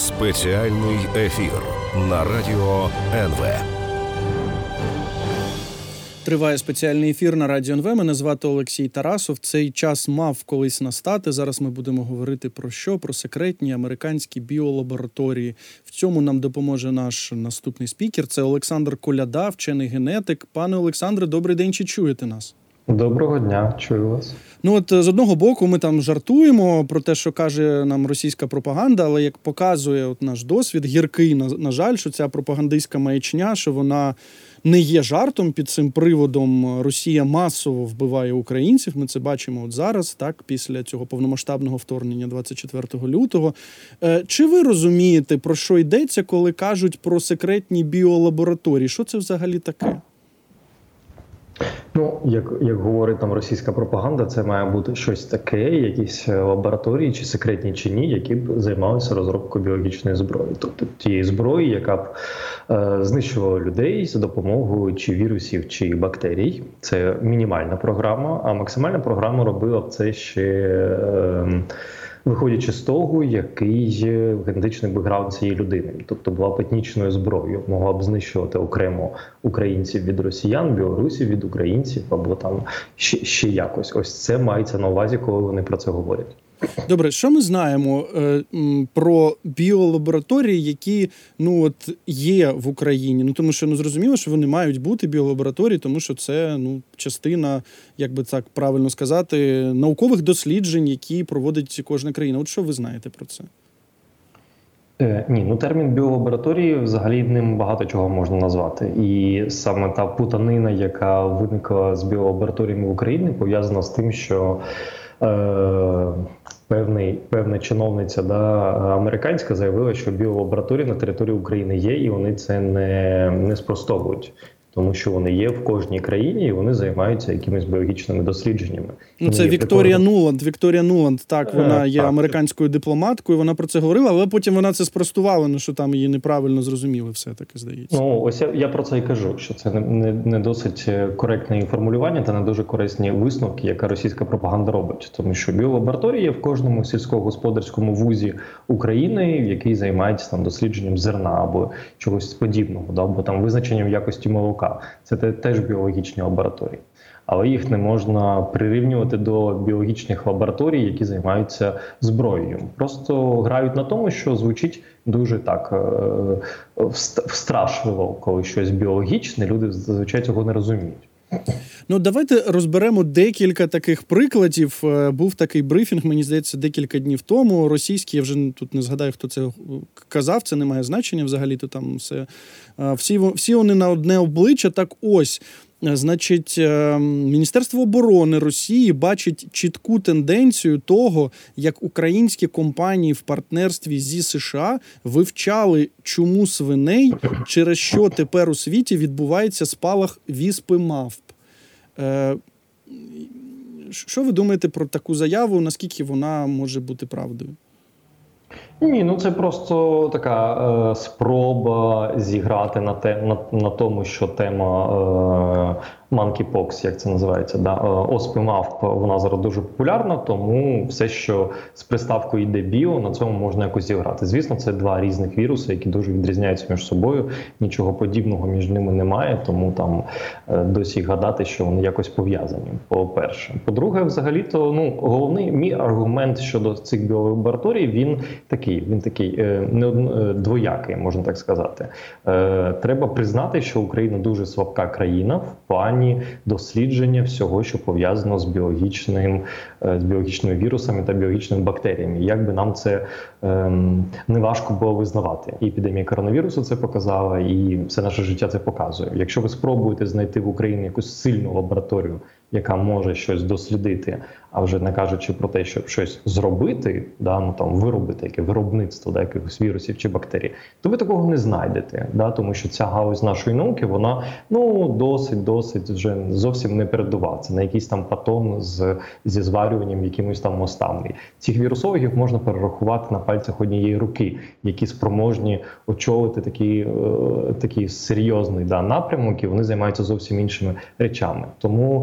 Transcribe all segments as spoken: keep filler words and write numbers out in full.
Спеціальний ефір на Радіо ен ве. Триває спеціальний ефір на Радіо ен ве. Мене звати Олексій Тарасов. Цей час мав колись настати. Зараз ми будемо говорити про що? Про секретні американські біолабораторії. В цьому нам допоможе наш наступний спікер. Це Олександр Коляда, вчений генетик. Пане Олександре, добрий день, чи чуєте нас? Доброго дня, чую вас. Ну от з одного боку ми там жартуємо про те, що каже нам російська пропаганда, але як показує от наш досвід, гіркий, на, на жаль, що ця пропагандистська маячня, що вона не є жартом. Під цим приводом Росія масово вбиває українців. Ми це бачимо от зараз, так, після цього повномасштабного вторгнення двадцять четвертого лютого. Чи ви розумієте, про що йдеться, коли кажуть про секретні біолабораторії? Що це взагалі таке? Ну, як, як говорить там російська пропаганда, це має бути щось таке, якісь лабораторії, чи секретні, чи ні, які б займалися розробкою біологічної зброї. Тобто тієї зброї, яка б е, знищувала людей за допомогою чи вірусів, чи бактерій. Це мінімальна програма, а максимальна програма робила б це ще... Е, виходячи з того, який генетичний бекграунд цієї людини. Тобто була б етнічною зброєю, могла б знищувати окремо українців від росіян, білорусів від українців, або там ще, ще якось. Ось це мається на увазі, коли вони про це говорять. Добре, що ми знаємо е, про біолабораторії, які ну от є в Україні? Ну тому що ну зрозуміло, що вони мають бути біолабораторії, тому що це ну частина, як би так правильно сказати, наукових досліджень, які проводить кожна країна. От що ви знаєте про це? Е, ні, ну термін біолабораторії, взагалі ним багато чого можна назвати. І саме та путанина, яка виникла з біолабораторіями в Україні, пов'язана з тим, що Е, певний, певна чиновниця да, американська заявила, що біолабораторії на території України є, і вони це не, не спростовують. Тому що вони є в кожній країні, і вони займаються якимись біологічними дослідженнями. Ну, це Вікторія Нуланд. Вікторія Нуланд, так, вона є американською дипломаткою, вона про це говорила, але потім вона це спростувала, ну, що там її неправильно зрозуміли все-таки, здається. Ну, ось я, я про це і кажу, що це не, не, не досить коректне формулювання та не дуже корисні висновки, яка російська пропаганда робить. Тому що біолабораторії є в кожному сільськогосподарському вузі України, який займається там дослідженням зерна або чогось подібного, да, або там визначенням якості молока. Це теж біологічні лабораторії. Але їх не можна прирівнювати до біологічних лабораторій, які займаються зброєю. Просто грають на тому, що звучить дуже так встрашливо, коли щось біологічне, люди зазвичай цього не розуміють. Ну, давайте розберемо декілька таких прикладів. Був такий брифінг, мені здається, декілька днів тому. Російський, я вже тут не згадаю, хто це казав, це не має значення взагалі-то там все. Всі, всі вони на одне обличчя. Так ось, значить, Міністерство оборони Росії бачить чітку тенденцію того, як українські компанії в партнерстві зі США вивчали чуму свиней, через що тепер у світі відбувається спалах віспи мавп. Що ви думаєте про таку заяву, наскільки вона може бути правдою? Ні, ну це просто така е, спроба зіграти на, те, на, на тому, що тема е, monkeypox, як це називається, да? е, оспи мавп, вона зараз дуже популярна, тому все, що з приставкою йде біо, на цьому можна якось зіграти. Звісно, це два різних віруси, які дуже відрізняються між собою, нічого подібного між ними немає, тому там е, досі гадати, що вони якось пов'язані, по-перше. По-друге, взагалі-то, ну, головний мій аргумент щодо цих біолабораторій, він такий, він такий е, не е, двоякий, можна так сказати. Е, треба признати, що Україна дуже слабка країна в плані дослідження всього, що пов'язано з біологічним, е, з біологічними вірусами та біологічними бактеріями. Як би нам це е, не важко було визнавати. І епідемія коронавірусу це показала, і все наше життя це показує. Якщо ви спробуєте знайти в Україні якусь сильну лабораторію, яка може щось дослідити, а вже не кажучи про те, щоб щось зробити, да, ну там виробити яке виробництво, да, якихось вірусів чи бактерій, то ви такого не знайдете, да, тому що ця галузь нашої науки, вона ну досить, досить вже зовсім не передова. Це на якийсь там патон з зі зварюванням якимось там мостами. Цих вірусологів можна перерахувати на пальцях однієї руки, які спроможні очолити такий, е, такий серйозний да, напрямок, і вони займаються зовсім іншими речами. Тому дуже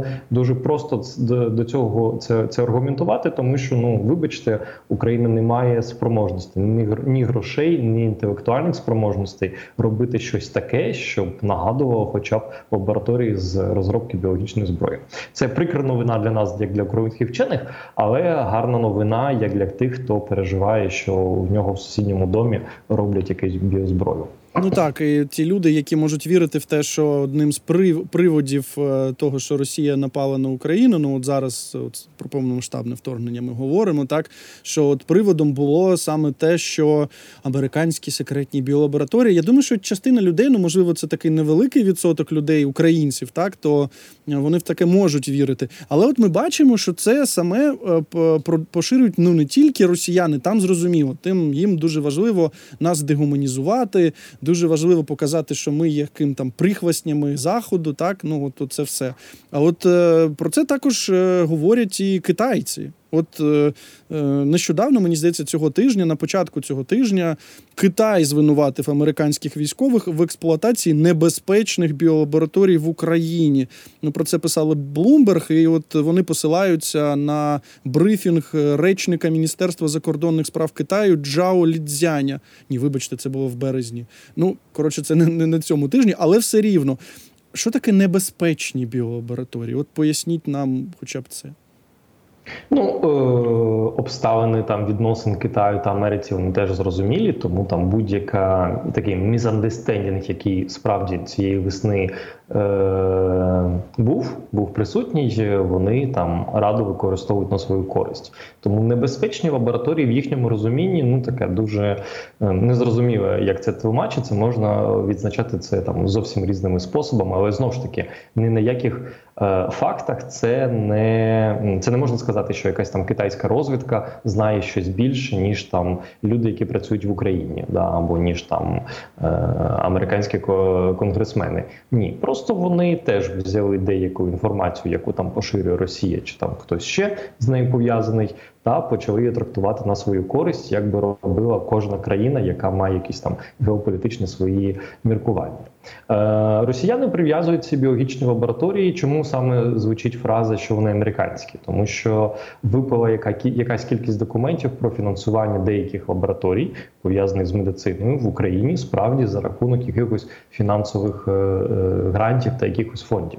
дуже просто до, до цього це, це аргументувати, тому що, ну, вибачте, Україна не має спроможності, ні, ні грошей, ні інтелектуальних спроможностей робити щось таке, щоб нагадувало хоча б лабораторії з розробки біологічної зброї. Це прикра новина для нас, як для українських вчених, але гарна новина, як для тих, хто переживає, що в нього в сусідньому домі роблять якусь біозброю. Ну так, і ті люди, які можуть вірити в те, що одним з приводів того, що Росія напала на Україну, ну от зараз от, про повномасштабне вторгнення ми говоримо, так, що от приводом було саме те, що американські секретні біолабораторії, я думаю, що частина людей, ну можливо, це такий невеликий відсоток людей, українців, так, то вони в таке можуть вірити. Але от ми бачимо, що це саме поширюють, ну не тільки росіяни, там зрозуміло, тим їм дуже важливо нас дегуманізувати, дуже важливо показати, що ми є яким там прихвостнями Заходу, так, ну от це все. А от е, про це також е, говорять і китайці. От е, е, нещодавно, мені здається, цього тижня, на початку цього тижня, Китай звинуватив американських військових в експлуатації небезпечних біолабораторій в Україні. Ну, про це писали Bloomberg, і от вони посилаються на брифінг речника Міністерства закордонних справ Китаю Джао Лідзяня. Ні, вибачте, це було в березні. Ну, коротше, це не, не на цьому тижні, але все рівно. Що таке небезпечні біолабораторії? От поясніть нам хоча б це. Ну, е, обставини там відносин Китаю та Америці, вони теж зрозумілі, тому там будь-яка такий мізандестендінг, який справді цієї весни е, був, був присутній, вони там радо використовують на свою користь. Тому небезпечні лабораторії в їхньому розумінні, ну, таке дуже е, незрозуміле, як це тлумачиться, можна відзначати це там зовсім різними способами, але знову ж таки, ні на яких е, фактах це не, це не можна сказати, сказати, що якась там китайська розвідка знає щось більше, ніж там люди, які працюють в Україні, да, або ніж там е, американські конгресмени. Ні, просто вони теж взяли деяку інформацію, яку там поширює Росія, чи там хтось ще з нею пов'язаний, та почали її трактувати на свою користь, як би робила кожна країна, яка має якісь там геополітичні свої міркування. Е, росіяни прив'язують ці біологічні лабораторії. Чому саме звучить фраза, що вони американські? Тому що випала яка, якась кількість документів про фінансування деяких лабораторій, пов'язаних з медициною в Україні, справді за рахунок якихось фінансових е, е, грантів та якихось фондів.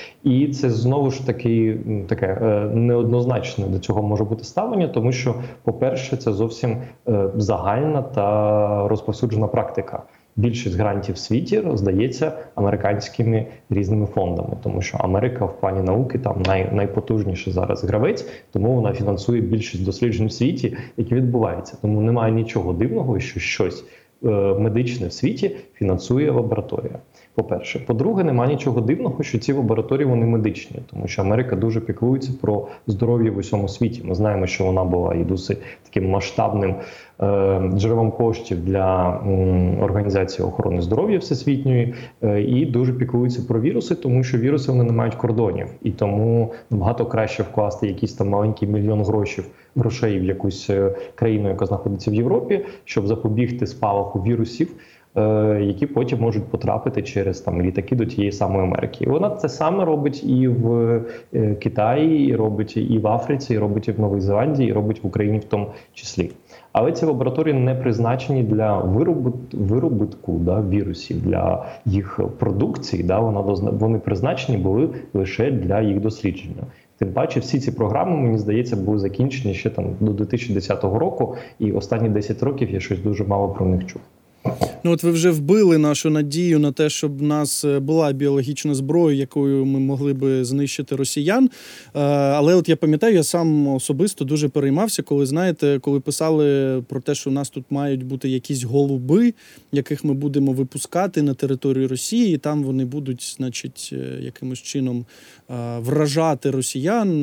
І це знову ж таки таке е, неоднозначне до цього може бути ставлення, тому що, по-перше, це зовсім е, загальна та розповсюджена практика. Більшість грантів в світі роздається американськими різними фондами, тому що Америка в плані науки там най, найпотужніший зараз гравець, тому вона фінансує більшість досліджень в світі, які відбуваються. Тому немає нічого дивного, що щось е, медичне в світі фінансує лабораторія. По-перше. По-друге, немає нічого дивного, що ці лабораторії, вони медичні, тому що Америка дуже піклується про здоров'я в усьому світі. Ми знаємо, що вона була і досить таким масштабним е, джерелом коштів для м, Організації охорони здоров'я всесвітньої, е, і дуже піклується про віруси, тому що віруси, вони не мають кордонів. І тому набагато краще вкласти якийсь там маленький мільйон грошей, грошей в якусь країну, яка знаходиться в Європі, щоб запобігти спалаху вірусів, які потім можуть потрапити через там літаки до тієї самої Америки. І вона це саме робить і в Китаї, і робить і в Африці, і робить і в Новій Зеландії, і робить в Україні в тому числі. Але ці лабораторії не призначені для виробітку да, вірусів, для їх продукції. Да, вона, вони призначені були лише для їх дослідження. Тим паче, всі ці програми, мені здається, були закінчені ще там до дві тисячі десятого року, і останні десять років я щось дуже мало про них чув. Ну от ви вже вбили нашу надію на те, щоб в нас була біологічна зброя, якою ми могли би знищити росіян. Але от я пам'ятаю, я сам особисто дуже переймався, коли, знаєте, коли писали про те, що у нас тут мають бути якісь голуби, яких ми будемо випускати на територію Росії, і там вони будуть, значить, якимось чином вражати росіян.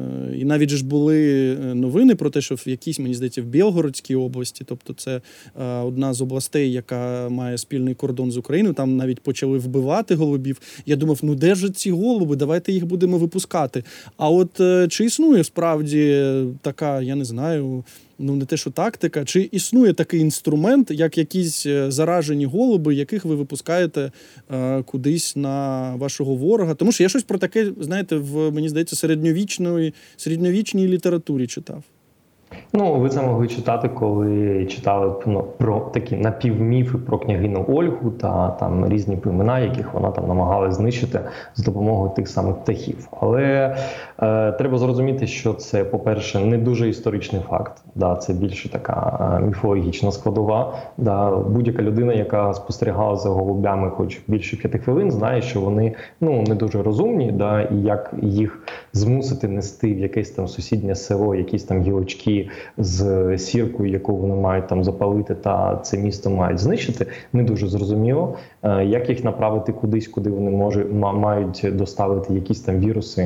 І навіть ж були новини про те, що в якійсь, мені здається, в Білгородській області, тобто це одна з областей, яка має спільний кордон з Україною, там навіть почали вбивати голубів. Я думав, ну де ж ці голуби, давайте їх будемо випускати. А от чи існує справді така, я не знаю, ну не те, що тактика, чи існує такий інструмент, як якісь заражені голуби, яких ви випускаєте е, кудись на вашого ворога? Тому що я щось про таке, знаєте, в, мені здається, середньовічної, середньовічній літературі читав. Ну, ви це могли читати, коли читали ну, про такі напівміфи про княгиню Ольгу та там різні племена, яких вона там намагалась знищити з допомогою тих самих птахів. Але е, треба зрозуміти, що це, по-перше, не дуже історичний факт. Да, це більше така е, міфологічна складова. Да, будь-яка людина, яка спостерігала за голубями хоч більше п'яти хвилин, знає, що вони ну, не дуже розумні, да, і як їх змусити нести в якесь там сусіднє село, якісь там гілочки з сіркою, яку вони мають там запалити, та це місто мають знищити, не дуже зрозуміло. Як їх направити кудись, куди вони можуть, мають доставити якісь там віруси,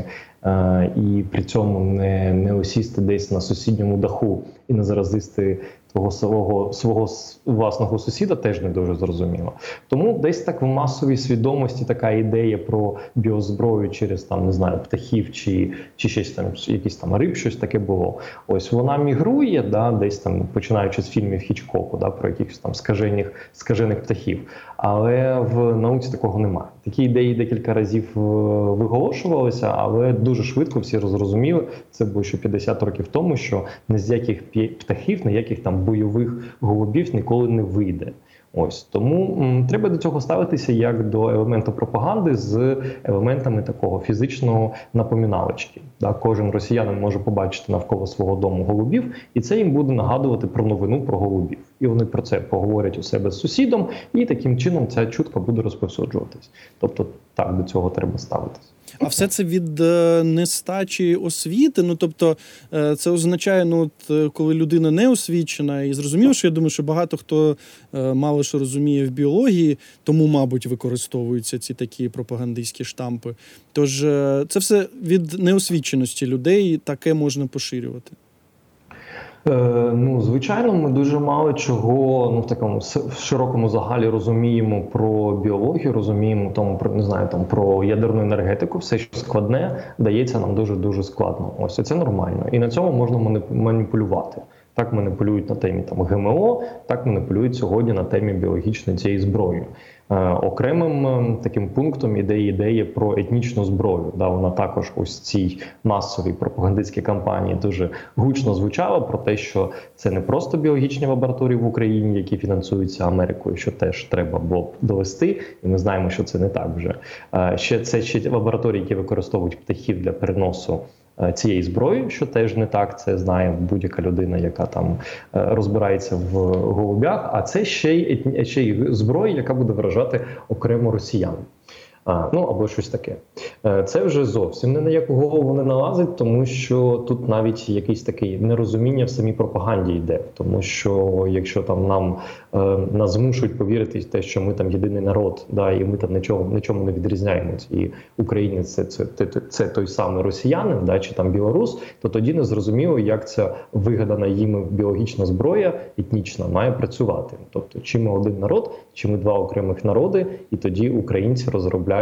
і при цьому не, не осісти десь на сусідньому даху і не заразити того свого, свого власного сусіда, теж не дуже зрозуміло. Тому десь так в масовій свідомості така ідея про біозброю через там, не знаю, птахів чи, чи щось там, якісь там риб, щось таке було. Ось вона мігрує, да, десь там, починаючи з фільмів Хічкоку, да, про якихось там скажених, скажених птахів. Але в науці такого немає. Такі ідеї декілька разів виголошувалися, але дуже швидко всі зрозуміли, це було ще п'ятдесят років тому, що ні з яких птахів, ніяких там бойових голубів ніколи не вийде. Ось тому м, треба до цього ставитися як до елементу пропаганди з елементами такого фізичного напоминалочки. Да, кожен росіянин може побачити навколо свого дому голубів, і це їм буде нагадувати про новину про голубів. І вони про це поговорять у себе з сусідом, і таким чином ця чутка буде розповсюджуватись. Тобто так до цього треба ставитись. А все це від е, нестачі освіти? Ну, тобто, е, це означає, ну, от, коли людина не освічена, і зрозуміло, що я думаю, що багато хто е, мало що розуміє в біології, тому, мабуть, використовуються ці такі пропагандистські штампи. Тож, е, це все від неосвіченості людей таке можна поширювати. Е, ну, звичайно, ми дуже мало чого ну, в такому в широкому загалі розуміємо про біологію, розуміємо тому, про, не знаю, там, про ядерну енергетику. Все, що складне, дається нам дуже-дуже складно. Ось, це нормально. І на цьому можна маніпулювати. Так маніпулюють на темі там, ГМО, так маніпулюють сьогодні на темі біологічної цієї зброї. Е, окремим е, таким пунктом іде ідея про етнічну зброю. Да, вона також ось цій масовій пропагандистській кампанії дуже гучно звучала про те, що це не просто біологічні лабораторії в Україні, які фінансуються Америкою, що теж треба було довести, і ми знаємо, що це не так вже. Е, ще це ще лабораторії, які використовують птахів для переносу цієї зброї, що теж не так, це знає будь-яка людина, яка там розбирається в голубях, а це ще й, ще й зброя, яка буде вражати окремо росіян. А, ну, або щось таке. Це вже зовсім не на яку голову не налазить, тому що тут навіть якесь таке нерозуміння в самій пропаганді йде. Тому що якщо там нам е, нас змушують повірити в те, що ми там єдиний народ, да, і ми там нічого, нічому не відрізняємось, і українець це, це, це, це той самий росіянин, да, чи там білорус, то тоді не зрозуміло, як ця вигадана їм біологічна зброя етнічна має працювати. Тобто, чи ми один народ, чи ми два окремих народи, і тоді українці розробляють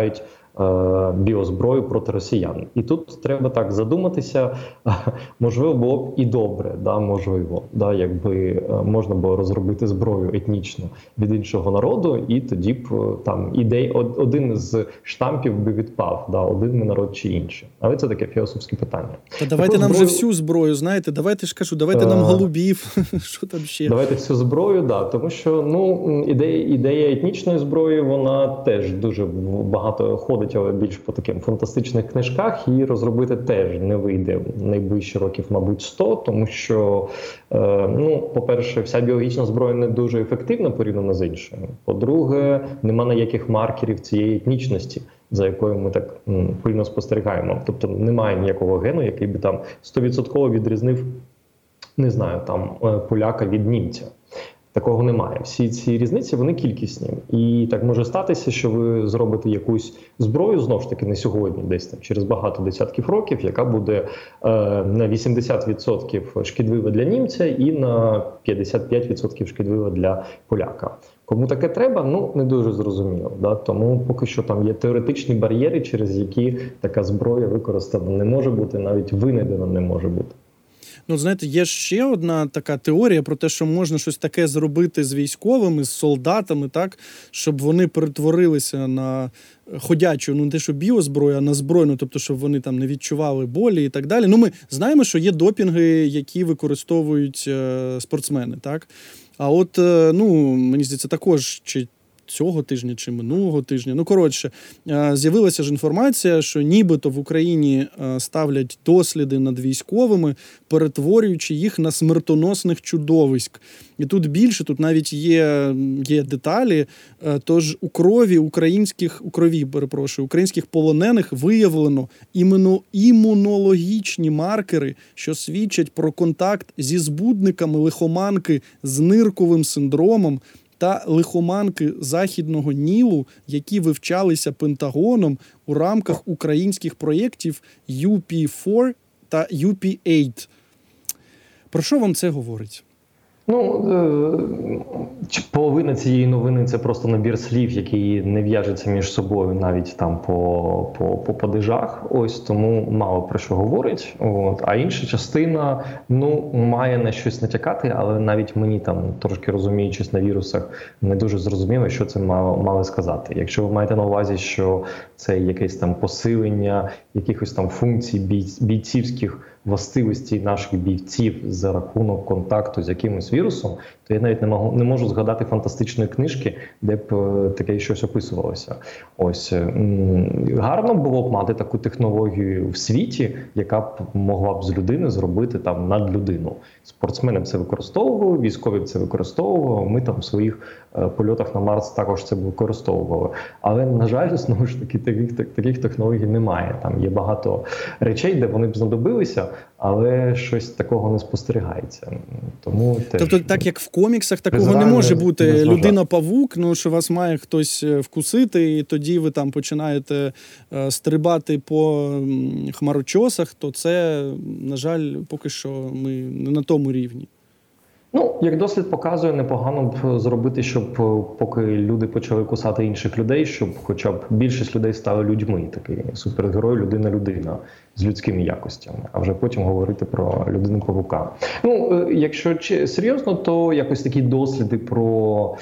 біозброю проти росіян. І тут треба так задуматися, можливо, було б і добре, да, можливо, да, якби можна було розробити зброю етнічну від іншого народу, і тоді б там ідей, один з штампів би відпав, да, один ми народ чи інший. Але це таке філософське питання. Та давайте нам зброю... вже всю зброю, знаєте, давайте ж кажу, давайте нам голубів, що там ще? Давайте всю зброю, да, тому що, ну, ідея, ідея етнічної зброї, вона теж дуже багато ходить, але більш по таким фантастичних книжках, і розробити теж не вийде найближчі років, мабуть, сто, тому що, е, ну, по-перше, вся біологічна зброя не дуже ефективна порівняно з іншою. По-друге, нема ніяких маркерів цієї етнічності, за якою ми так м, пильно спостерігаємо. Тобто немає ніякого гену, який би там сто відсотків відрізнив, не знаю, там, поляка від німця. Такого немає. Всі ці різниці, вони кількісні. І так може статися, що ви зробите якусь зброю, знову ж таки, не сьогодні, десь там, через багато десятків років, яка буде е, на вісімдесят відсотків шкідлива для німця і на п'ятдесят п'ять відсотків шкідлива для поляка. Кому таке треба, ну, не дуже зрозуміло. Да? Тому поки що там є теоретичні бар'єри, через які така зброя використана не може бути, навіть винайдена не може бути. Ну, знаєте, є ще одна така теорія про те, що можна щось таке зробити з військовими, з солдатами, так, щоб вони перетворилися на ходячу, ну не те, що біозброю, а на збройну, тобто, щоб вони там не відчували болі і так далі. Ну, ми знаємо, що є допінги, які використовують е, спортсмени, так? А от, е, ну, мені здається, також, чи цього тижня чи минулого тижня. Ну, коротше, з'явилася ж інформація, що нібито в Україні ставлять досліди над військовими, перетворюючи їх на смертоносних чудовиськ. І тут більше, тут навіть є, є деталі. Тож у крові українських, у крові, перепрошую, українських полонених виявлено іменно імунологічні маркери, що свідчать про контакт зі збудниками лихоманки з нирковим синдромом та лихоманки Західного Нілу, які вивчалися Пентагоном у рамках українських проєктів ю пі чотири та ю пі вісім. Про що вам це говорить? Ну, половина цієї новини – це просто набір слів, які не в'яжуться між собою навіть там по, по, по падежах. Ось, тому мало про що говорить. От. А інша частина, ну, має на щось натякати, але навіть мені там, трошки розуміючись на вірусах, не дуже зрозуміло, що це мало, мали сказати. Якщо ви маєте на увазі, що це якесь там посилення якихось там функцій бій, бійцівських властивості наших бійців за рахунок контакту з якимось вірусом, то я навіть не можу, не можу згадати фантастичної книжки, де б таке щось описувалося. Ось, гарно було б мати таку технологію в світі, яка б могла б з людини зробити там надлюдину. Спортсмени б це використовували, військові б це використовували, ми там в своїх е, польотах на Марс також це б використовували. Але, на жаль, знову ж таки, таких, таких технологій немає. Там є багато речей, де вони б знадобилися, але щось такого не спостерігається. Тому теж... Тобто, так як в коміксах такого не може бути людина-павук, ну, що вас має хтось вкусити, і тоді ви там починаєте е, стрибати по хмарочосах, то це, на жаль, поки що ми не на тому рівні. Ну, як дослід показує, непогано б зробити, щоб поки люди почали кусати інших людей, щоб хоча б більшість людей стали людьми. Такий супергерой, людина-людина з людськими якостями, а вже потім говорити про людину-павука. Ну, якщо серйозно, то якось такі досліди про,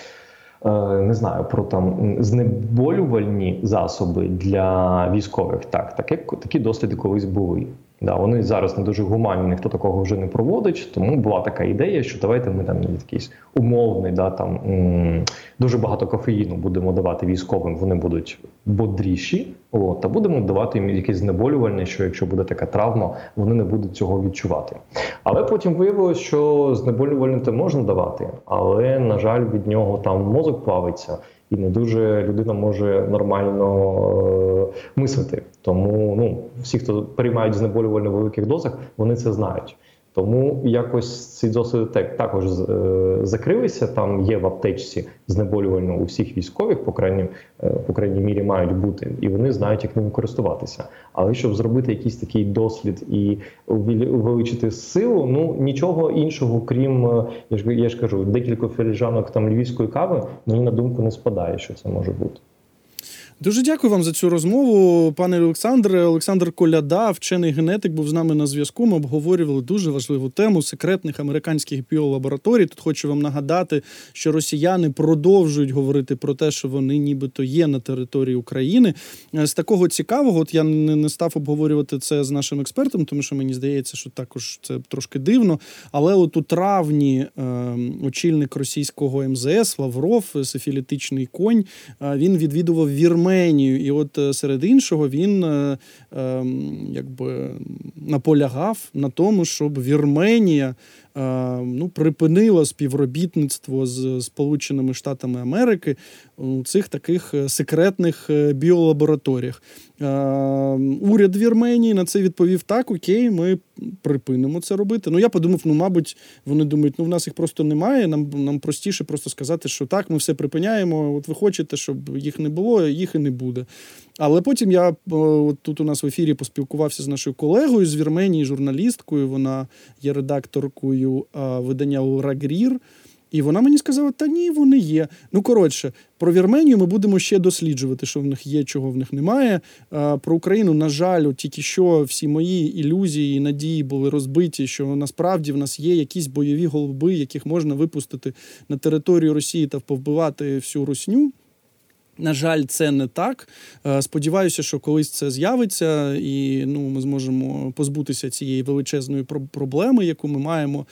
не знаю, про там знеболювальні засоби для військових, так, такі, такі досліди колись були. Да, вони зараз не дуже гуманні, ніхто такого вже не проводить, тому була така ідея, що давайте ми там якийсь умовний, да, там м- дуже багато кофеїну будемо давати військовим, вони будуть бодріші, о, та будемо давати їм якесь знеболювальне, що якщо буде така травма, вони не будуть цього відчувати. Але потім виявилось, що знеболювальне те можна давати, але, на жаль, від нього там мозок плавиться. І не дуже людина може нормально е, мислити. Тому ну, всі, хто приймають знеболювальне в великих дозах, вони це знають. Тому якось ці досліди також е, закрилися. Там є в аптечці знеболювальне у всіх військових, по крайній, е, по крайній мірі мають бути, і вони знають, як ними користуватися. Але щоб зробити якийсь такий дослід і увеличити силу, ну нічого іншого, крім, я ж, я ж кажу, декілька філіжанок там львівської кави, мені на думку не спадає, що це може бути. Дуже дякую вам за цю розмову, пане Олександре. Олександр Коляда, вчений генетик, був з нами на зв'язку. Ми обговорювали дуже важливу тему секретних американських біолабораторій. Тут хочу вам нагадати, що росіяни продовжують говорити про те, що вони нібито є на території України. З такого цікавого, от я не став обговорювати це з нашим експертом, тому що мені здається, що також це трошки дивно. Але от у травні е, очільник російського ем зе ес Лавров, сифілітичний конь, е, він відвідував Вірменію. І от серед іншого він е, е, якби наполягав на тому, щоб Вірменія ну, припинило співробітництво з Сполученими Штатами Америки у цих таких секретних біолабораторіях. Уряд Вірменії на це відповів: так, окей, ми припинимо це робити. Ну, я подумав, ну, мабуть, вони думають, ну, в нас їх просто немає, нам, нам простіше просто сказати, що так, ми все припиняємо, от ви хочете, щоб їх не було, їх і не буде. Але потім я от тут у нас в ефірі поспілкувався з нашою колегою з Вірменії, журналісткою, вона є редакторкою а, видання «Урагрір», і вона мені сказала, та ні, вони є. Ну, коротше, про Вірменію ми будемо ще досліджувати, що в них є, чого в них немає. А, про Україну, на жаль, от тільки що всі мої ілюзії і надії були розбиті, що насправді в нас є якісь бойові голуби, яких можна випустити на територію Росії та повбивати всю русню. На жаль, це не так. Сподіваюся, що колись це з'явиться, і ну, ми зможемо позбутися цієї величезної проблеми, яку ми маємо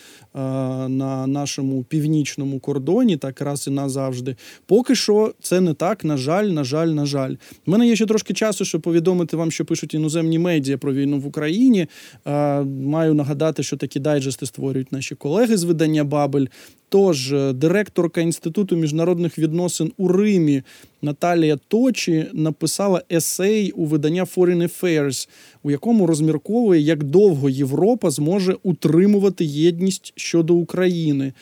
на нашому північному кордоні, так раз і назавжди. Поки що це не так, на жаль, на жаль, на жаль. У мене є ще трошки часу, щоб повідомити вам, що пишуть іноземні медіа про війну в Україні. Маю нагадати, що такі дайджести створюють наші колеги з видання «Бабель». Тож, директорка Інституту міжнародних відносин у Римі Наталія Точі написала есей у видання Foreign Affairs, у якому розмірковує, як довго Європа зможе утримувати єдність щодо України.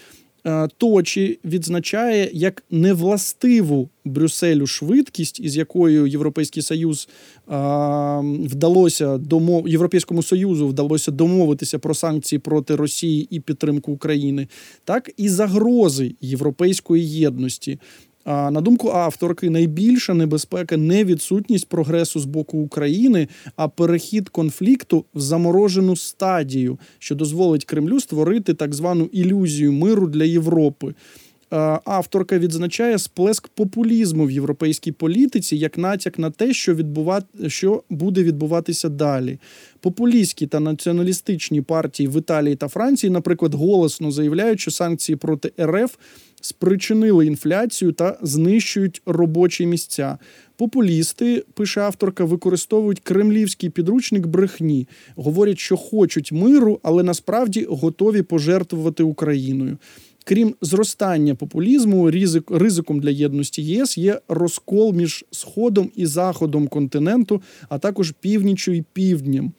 Точі відзначає як невластиву Брюсселю швидкість, із якою Європейський Союз а, вдалося домов... Європейському Союзу вдалося домовитися про санкції проти Росії і підтримку України, так і загрози європейської єдності. А, на думку авторки, найбільша небезпека не відсутність прогресу з боку України, а перехід конфлікту в заморожену стадію, що дозволить Кремлю створити так звану ілюзію миру для Європи. Авторка відзначає сплеск популізму в європейській політиці як натяк на те, що, відбува... що буде відбуватися далі. Популістські та націоналістичні партії в Італії та Франції, наприклад, голосно заявляють, що санкції проти РФ спричинили інфляцію та знищують робочі місця. Популісти, пише авторка, використовують кремлівський підручник брехні. Говорять, що хочуть миру, але насправді готові пожертвувати Україною. Крім зростання популізму, ризик, ризиком для єдності ЄС є розкол між Сходом і Заходом континенту, а також північчю і півднем.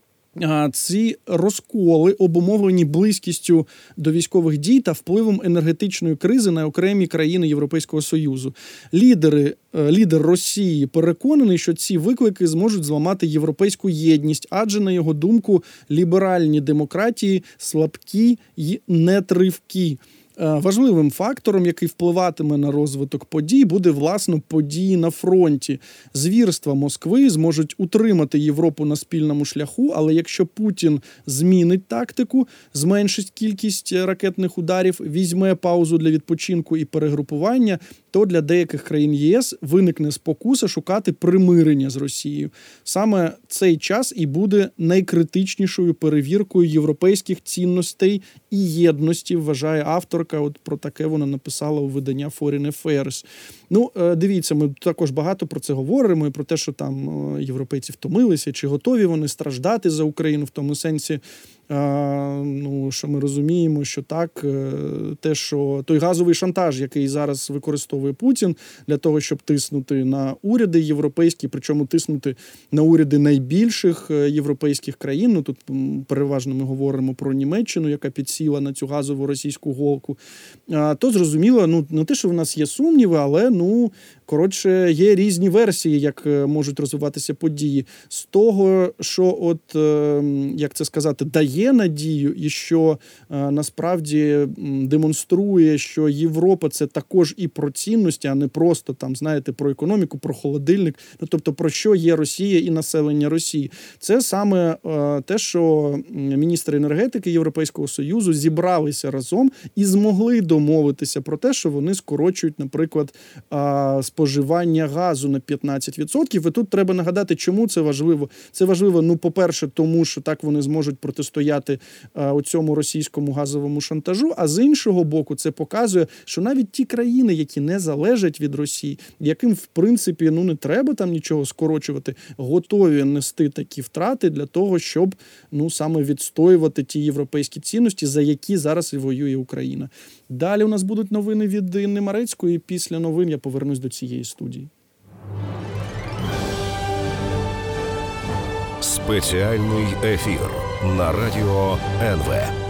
Ці розколи обумовлені близькістю до військових дій та впливом енергетичної кризи на окремі країни Європейського Союзу. Лідери, лідер Росії переконаний, що ці виклики зможуть зламати європейську єдність, адже, на його думку, ліберальні демократії слабкі й нетривкі. Важливим фактором, який впливатиме на розвиток подій, буде, власно, події на фронті. Звірства Москви зможуть утримати Європу на спільному шляху, але якщо Путін змінить тактику, зменшить кількість ракетних ударів, візьме паузу для відпочинку і перегрупування, то для деяких країн ЄС виникне спокуса шукати примирення з Росією. Саме цей час і буде найкритичнішою перевіркою європейських цінностей і єдності, вважає авторка. От про таке вона написала у видання Foreign Affairs. Ну, дивіться, ми також багато про це говоримо, і про те, що там європейці втомилися, чи готові вони страждати за Україну в тому сенсі, ну, що ми розуміємо, що так, те, що той газовий шантаж, який зараз використовує Путін для того, щоб тиснути на уряди європейські, причому тиснути на уряди найбільших європейських країн, ну, тут переважно ми говоримо про Німеччину, яка підсіла на цю газову російську голку, то зрозуміло, ну, не те, що в нас є сумніви, але, ну, коротше, є різні версії, як можуть розвиватися події. З того, що от, як це сказати, дає надію і що насправді демонструє, що Європа – це також і про цінності, а не просто там, знаєте, про економіку, про холодильник, ну, тобто про що є Росія і населення Росії. Це саме те, що міністри енергетики Європейського Союзу зібралися разом і змогли домовитися про те, що вони скорочують, наприклад, а, споживання газу на п'ятнадцять відсотків. І тут треба нагадати, чому це важливо. Це важливо, ну, по-перше, тому що так вони зможуть протистояти а, оцьому російському газовому шантажу, а з іншого боку це показує, що навіть ті країни, які не залежать від Росії, яким, в принципі, ну, не треба там нічого скорочувати, готові нести такі втрати для того, щоб, ну, саме відстоювати ті європейські цінності, за які зараз і воює Україна. Далі у нас будуть новини від Інни Марецької, і після новин я повернусь до цієї студії. Спеціальний ефір на радіо ен ве.